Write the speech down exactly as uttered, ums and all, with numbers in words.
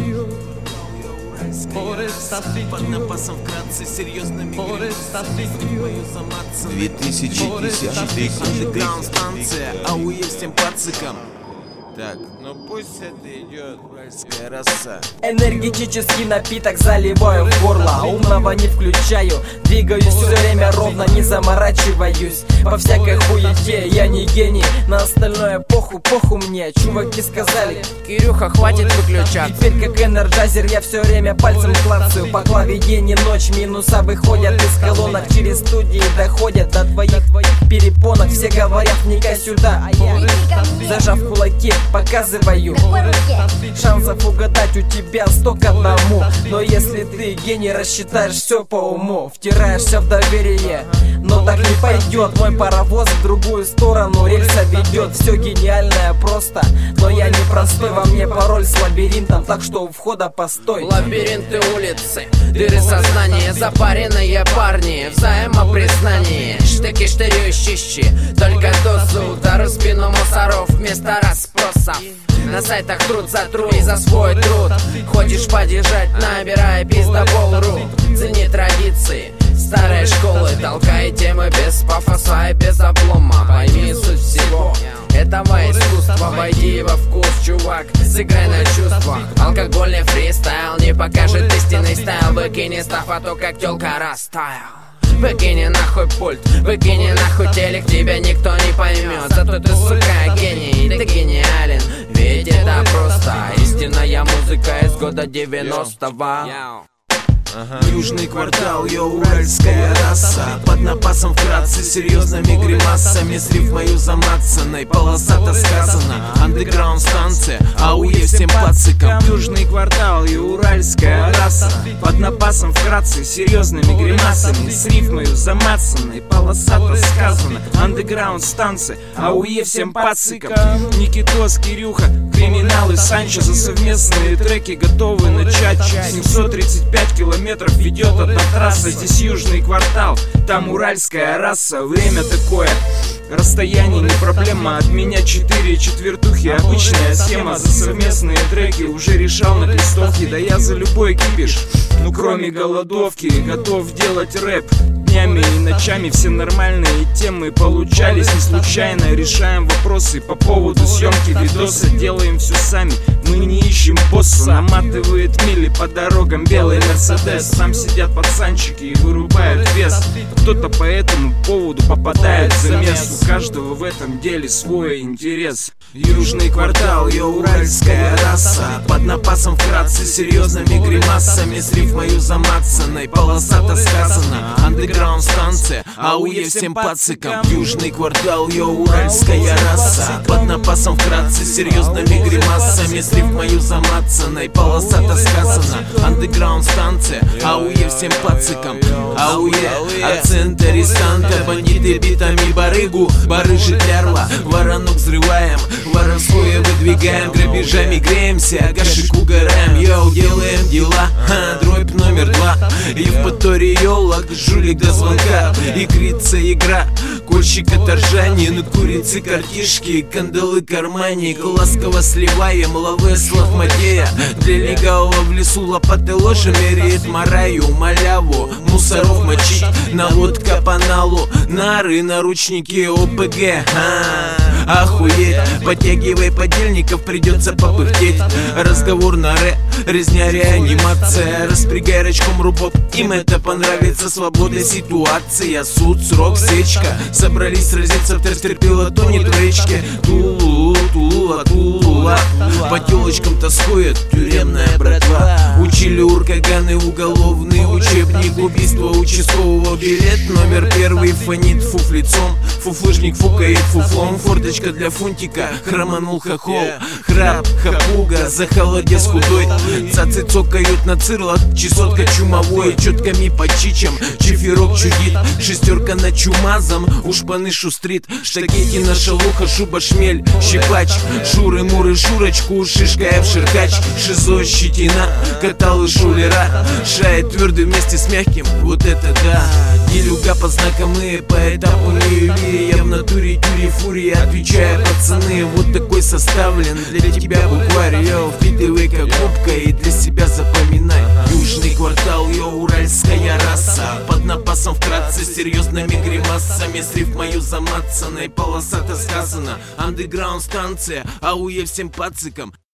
Под напасом вкратце серьезными две тысячи десятый Андеграунд станция, АУЕ всем пацикам. Так, ну пусть это идет уральская раса. Энергетический напиток заливаю в горло, умного не включаю, двигаюсь все время ровно, не заморачиваюсь по всякой хуете. Я не гений, на остальное поху, поху мне. Чуваки сказали: Кирюха, хватит выключаться. Теперь как энерджайзер я все время пальцем клацаю по клаве день и ночь. Минуса выходят из колонок, через студии доходят до твоих перепонок. Все говорят: вникай сюда, а я, зажав кулаки, показываю. Шансов угадать у тебя сто к одному. Но если ты гений, рассчитаешь все по уму, втираешься в доверие, но так не пойдет. Мой паровоз в другую сторону рельса ведет. Все гениальное просто, но я не простой. Во мне пароль с лабиринтом, так что у входа постой. Лабиринты улицы, дыры сознания, запаренные парни, взаимопризнание, штыки штырющищи, только дозу, удар в спину мусоров вместо расспросов. На сайтах труд за труд и за свой труд. Хочешь поддержать, набирай пиздобол.ру. Цени традиции старой школы, толкай темы без пафоса и без облома. Пойми суть всего этого искусства, войди во вкус, чувак, сыграй на чувствах. Алкогольный фристайл не покажет истинный стайл. Выкини став, а то как тёлка растаял. Выкини нахуй пульт, выкини нахуй телек, тебя никто не поймет. Зато ты, сука, гений, ты гениален, ведь это просто истинная музыка из года девяностого. Ага. Южный квартал, йоу, уральская раса. Под напасом вкратце серьезными гримасами, с рифмою замацанной, полосато сказано. Андеграунд станция, АУЕ всем пацикам. Южный квартал и уральская раса. Под напасом вкратце серьезными гримасами, с рифмою замацанной, полосато сказано. Андеграунд станция, АУЕ всем пацикам. Никитос, Кирюха, Криминал и Санчо за совместные треки готовы начать. Семьсот тридцать пять километров ведет одна трасса. Здесь южный квартал, там уральская раса. Время такое, расстояние не проблема. От меня четыре четвертухи, обычная схема. За совместные треки уже решал на листовке. Да я за любой кипиш, ну кроме голодовки, готов делать рэп. Днями и ночами все нормальные темы получались не случайно. Решаем вопросы по поводу съемки видоса, делаем все сами, мы не ищем босса. Наматывает мили по дорогам белый Мерседес. Там сидят пацанчики и вырубают вес. Кто-то по этому поводу попадает в замес. У каждого в этом деле свой интерес. Южный квартал, йоу, уральская раса. Под напасом вкратце серьезными гримасами, с рифмою замацанной, полосато сказано. Андеграунд станция, АУЕ всем пацикам. Южный квартал, йоу, уральская раса. Под напасом вкратце серьезными гримасами, с рифмою замацанной, полосато сказано. Андеграунд станция, АУЕ всем пацикам. АУЕ, акцент арестанта, бандиты битами барыгу, барыжит лярва, воронок взрываем, воровское выдвигаем, грабежами греемся, гашик угораем. Йоу, делаем дела, ха, дробь номер два. Евпаториолог, жулик до звонка, игрица игра, кольщик оторжание, курицы картишки, кандалы карманник, ласково сливаем лаве славмадея. Для легавого в лесу лопаты ложами, ритм раю, маляву, мусоров мочить, наводка по налу, нары, наручники, ОПГ. А, охуеть, подтягивай подельников, придется попыхтеть. Разговор на ре, резня реанимация. Распрягай рачком рубок, им это понравится. Свобода, ситуация, суд, срок, сечка. Собрались сразиться, терпила тонет в речке. Тулу, тула, тула. По телочкам тоскует тюремная братва. Учили уркаганы, уголовный учебник. Убийство участкового, билет номер первый. Фонит фуфлицом, фуфлыжник фукает фуфлом. Форточка для фунтика, хроманул хохол. Храп, хапуга, захолодец худой. Цацы цокают на цирлах, чесотка чумовой. Четками по чичам, чиферок чудит. Шестерка на чумазом, уж паны шустрит. Штакети на шалуха, шуба шмель. Щипать циркач. Шуры-муры, шурочку, шишка, эвширкач. Шизо, щетина, каталы, шулера. Шает твердый вместе с мягким, вот это да. Делюга по знакам и по этапу ли. Я в натуре тюри фурии, отвечаю, пацаны. Вот такой составлен для тебя букварь, йоу. Впитывай как губка и для себя запоминай. Южный квартал, йоу, уральская раса. Под напасом вкратце, серьезными гримасами. С рифмою замацанной, полосато сказано. Андеграунд станция, ауе всем пацикам.